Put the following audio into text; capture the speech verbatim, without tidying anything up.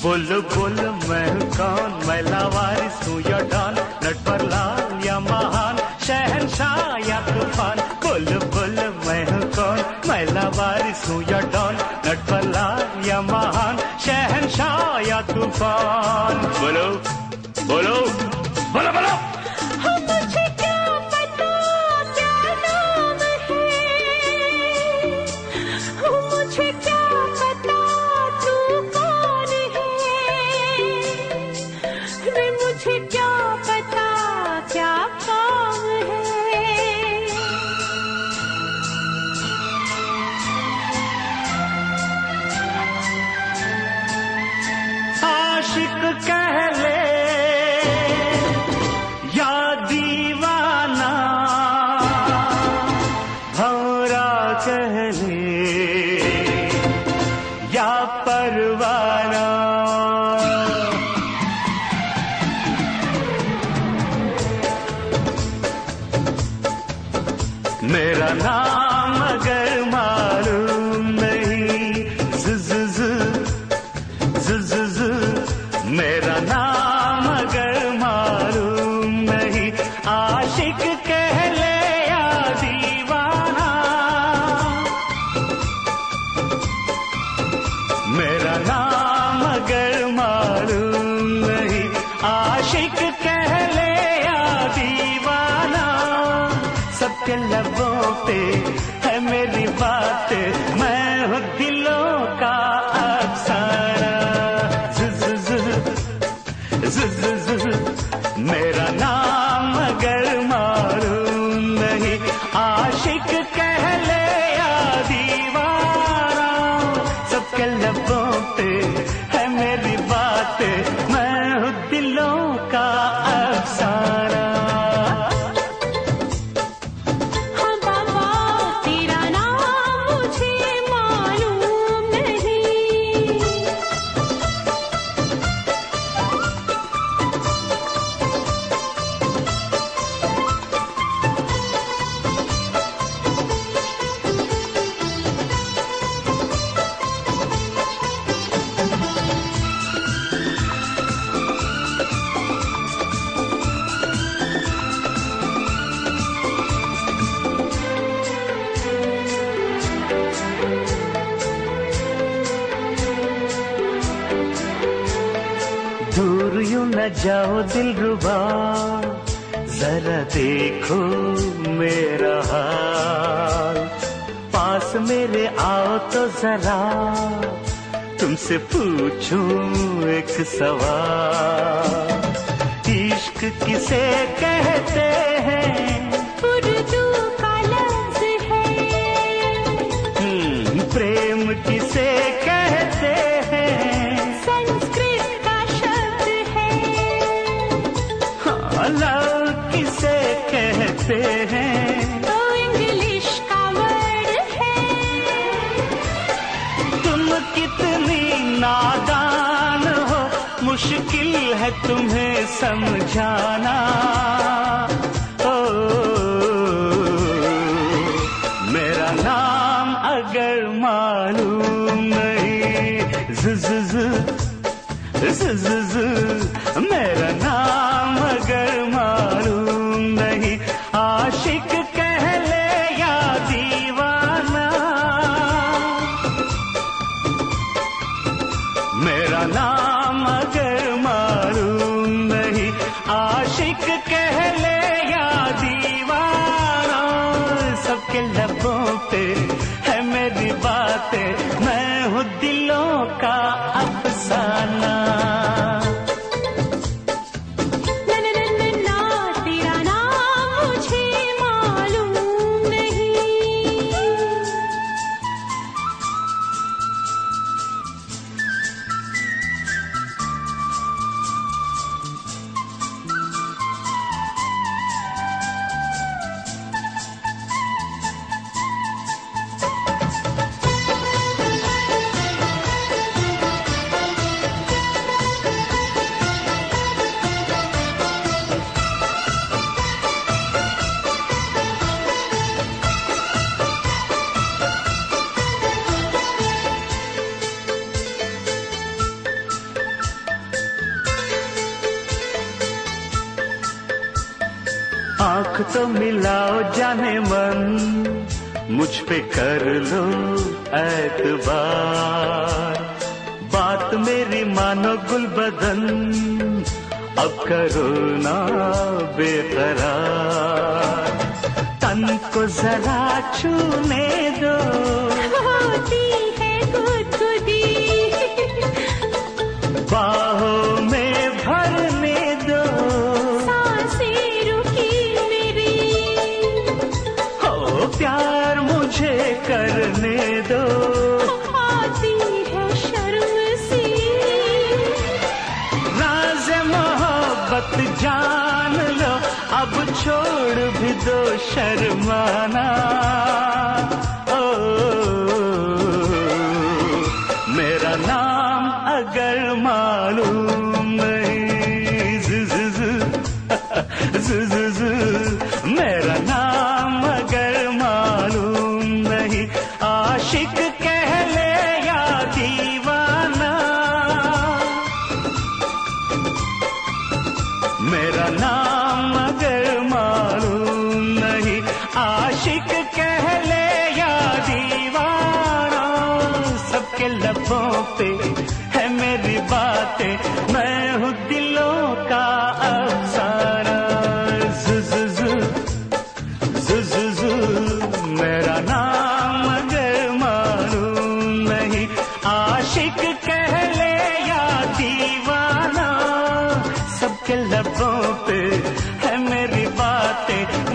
बोलो बोलो मैं हूँ कौन, मैं लावारिस हूँ या डॉन, नट पर लाल या महान, शहंशाह या तूफान। बोलो बोलो मैं हूँ कौन, मैं लावारिस हूँ या डॉन, नट पर लाल या महान, शहंशाह या तूफान। बोलो बोलो बोलो बोलो। मुझे क्या पता क्या नाम है, मुझे क्या पता तू कौन है, रे मुझे क्या पता क्या काम है। आशिक कह ले या दीवाना, भौरा कह ले या परवाना, मेरा नाम अगर मालूम नहीं, ज़ ज़ ज़, मेरा नाम अगर मालूम नहीं, आशिक कह ले या दीवाना, मेरा नाम अगर मालूम नहीं, आशिक कह ले या दीवाना। सबके लबों पे है मेरी बात, मैं हूँ दिलों का अफसाना। मेरा नाम अगर मालूम नहीं, आशिक कह ले या दीवाना। सबके लबों पे है मेरी बात, मैं हूँ दिलों का अफसाना। हाँ बाबा तेरा नाम मुझे मालूम नहीं, दूर यूं न जाओ दिलरुबा, जरा देखो मेरा हाल, पास मेरे आओ तो जरा तुमसे पूछूं एक सवाल। इश्क किसे कहते हैं, उर्दू का लफ्ज़ है, प्रेम किसे कहते हैं, संस्कृत का शब्द है, हाँ, लव किसे कहते हैं, तो इंग्लिश का वर्ड है। तुम कितनी नादान हो, मुश्किल है तुम्हें समझाना। ओ, मेरा नाम अगर मालूम नहीं, ज़ ज़ ज़ ज़ ज़, मेरा नाम अगर मालूम नहीं, आशिक कह ले या दीवाना। मेरा नाम अगर मालूम नहीं, आशिक कह ले या दीवाना। सबके लबों पे है मेरी बातें, मैं हूँ दिलों का अफसाना। ना ना ना ना ना तेरा नाम मुझे मालूम नहीं। आँख तो मिलाओ जाने मन, मुझ पे कर लो एतबार। बात मेरी मानो गुलबदन, अब करो ना बेकरार। तन को जरा छूने दो, होती है गुदगुदी। बाहों में भरने दो, सांसें रुकी मेरी। हो प्यार मुझे करने दो, आती है शर्म सी। राज़ मोहब्बत जान लो, अब छोड़ भी दो शर्माना। ओ, मेरा नाम अगर मालूम नहीं, ज़ ज़ ज़ ज़ ज़ ज़, मेरा नाम अगर मालूम नहीं, आशिक कह ले या दीवाना। मेरा नाम अगर मालूम नहीं, आशिक कह ले या दीवाना। सबके लबों पे है मेरी बातें, मैं हूँ दिलों का अफसाना। ज़ ज़ ज़ ज़ ज़ ज़, मेरा नाम अगर मालूम नहीं, आशिक कह ले या दीवाना। सबके लबों पे है मेरी बातें,